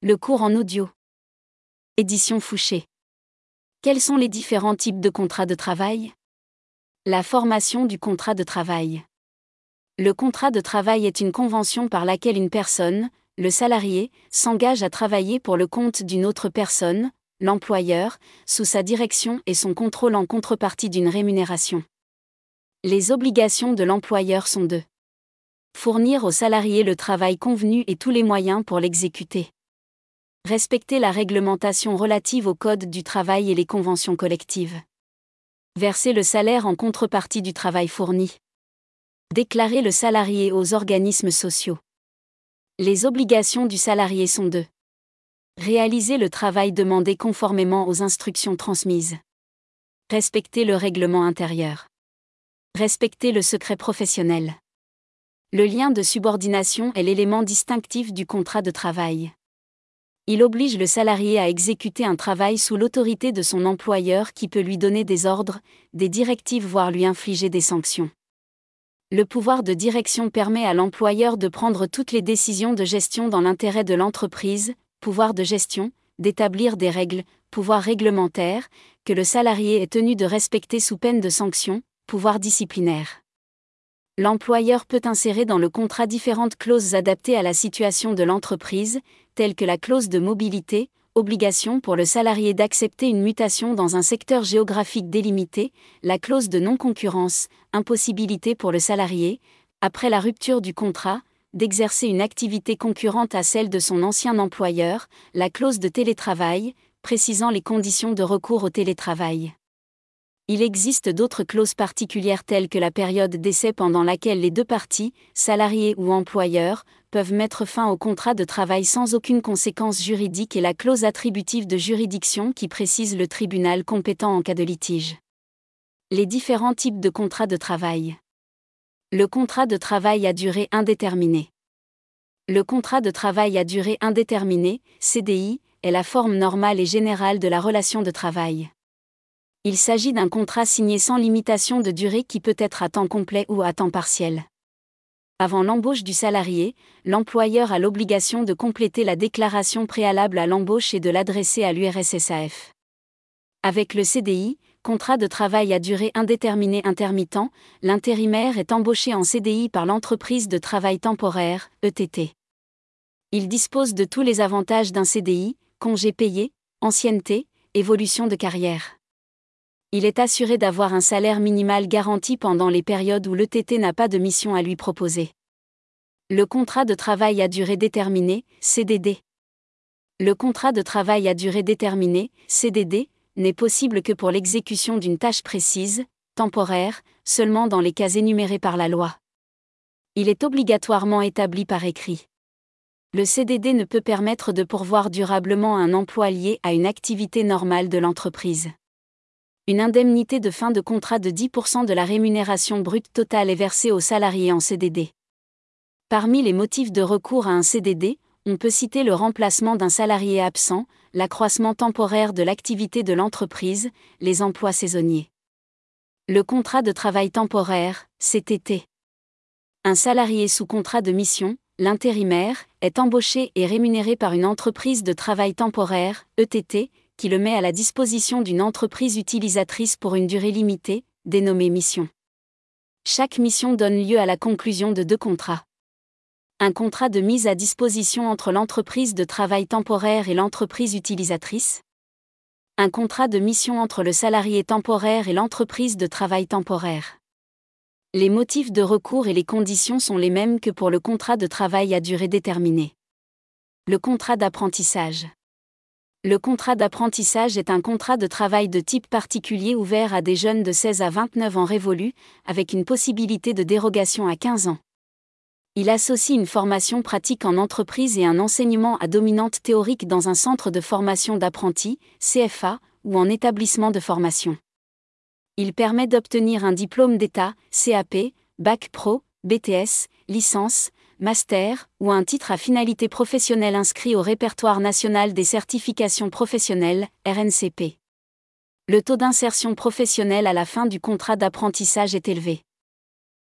Le cours en audio. Édition Fouché. Quels sont les différents types de contrats de travail? La formation du contrat de travail. Le contrat de travail est une convention par laquelle une personne, le salarié, s'engage à travailler pour le compte d'une autre personne, l'employeur, sous sa direction et son contrôle en contrepartie d'une rémunération. Les obligations de l'employeur sont de fournir au salarié le travail convenu et tous les moyens pour l'exécuter. Respecter la réglementation relative au Code du travail et les conventions collectives. Verser le salaire en contrepartie du travail fourni. Déclarer le salarié aux organismes sociaux. Les obligations du salarié sont de réaliser le travail demandé conformément aux instructions transmises. Respecter le règlement intérieur. Respecter le secret professionnel. Le lien de subordination est l'élément distinctif du contrat de travail. Il oblige le salarié à exécuter un travail sous l'autorité de son employeur qui peut lui donner des ordres, des directives voire lui infliger des sanctions. Le pouvoir de direction permet à l'employeur de prendre toutes les décisions de gestion dans l'intérêt de l'entreprise, pouvoir de gestion, d'établir des règles, pouvoir réglementaire, que le salarié est tenu de respecter sous peine de sanctions, pouvoir disciplinaire. L'employeur peut insérer dans le contrat différentes clauses adaptées à la situation de l'entreprise, telles que la clause de mobilité, obligation pour le salarié d'accepter une mutation dans un secteur géographique délimité, la clause de non-concurrence, impossibilité pour le salarié, après la rupture du contrat, d'exercer une activité concurrente à celle de son ancien employeur, la clause de télétravail, précisant les conditions de recours au télétravail. Il existe d'autres clauses particulières telles que la période d'essai pendant laquelle les deux parties, salariés ou employeurs, peuvent mettre fin au contrat de travail sans aucune conséquence juridique et la clause attributive de juridiction qui précise le tribunal compétent en cas de litige. Les différents types de contrats de travail. Le contrat de travail à durée indéterminée. Le contrat de travail à durée indéterminée, CDI, est la forme normale et générale de la relation de travail. Il s'agit d'un contrat signé sans limitation de durée qui peut être à temps complet ou à temps partiel. Avant l'embauche du salarié, l'employeur a l'obligation de compléter la déclaration préalable à l'embauche et de l'adresser à l'URSSAF. Avec le CDI, contrat de travail à durée indéterminée intermittent, l'intérimaire est embauché en CDI par l'entreprise de travail temporaire, ETT. Il dispose de tous les avantages d'un CDI, congés payés, ancienneté, évolution de carrière. Il est assuré d'avoir un salaire minimal garanti pendant les périodes où l'ETT n'a pas de mission à lui proposer. Le contrat de travail à durée déterminée, CDD. Le contrat de travail à durée déterminée, CDD, n'est possible que pour l'exécution d'une tâche précise, temporaire, seulement dans les cas énumérés par la loi. Il est obligatoirement établi par écrit. Le CDD ne peut permettre de pourvoir durablement un emploi lié à une activité normale de l'entreprise. Une indemnité de fin de contrat de 10% de la rémunération brute totale est versée aux salariés en CDD. Parmi les motifs de recours à un CDD, on peut citer le remplacement d'un salarié absent, l'accroissement temporaire de l'activité de l'entreprise, les emplois saisonniers. Le contrat de travail temporaire, CTT. Un salarié sous contrat de mission, l'intérimaire, est embauché et rémunéré par une entreprise de travail temporaire, ETT, qui le met à la disposition d'une entreprise utilisatrice pour une durée limitée, dénommée mission. Chaque mission donne lieu à la conclusion de 2 contrats. Un contrat de mise à disposition entre l'entreprise de travail temporaire et l'entreprise utilisatrice. Un contrat de mission entre le salarié temporaire et l'entreprise de travail temporaire. Les motifs de recours et les conditions sont les mêmes que pour le contrat de travail à durée déterminée. Le contrat d'apprentissage. Le contrat d'apprentissage est un contrat de travail de type particulier ouvert à des jeunes de 16 à 29 ans révolus, avec une possibilité de dérogation à 15 ans. Il associe une formation pratique en entreprise et un enseignement à dominante théorique dans un centre de formation d'apprentis, CFA, ou en établissement de formation. Il permet d'obtenir un diplôme d'État, CAP, Bac Pro, BTS, licence, master, ou un titre à finalité professionnelle inscrit au répertoire national des certifications professionnelles, RNCP. Le taux d'insertion professionnelle à la fin du contrat d'apprentissage est élevé.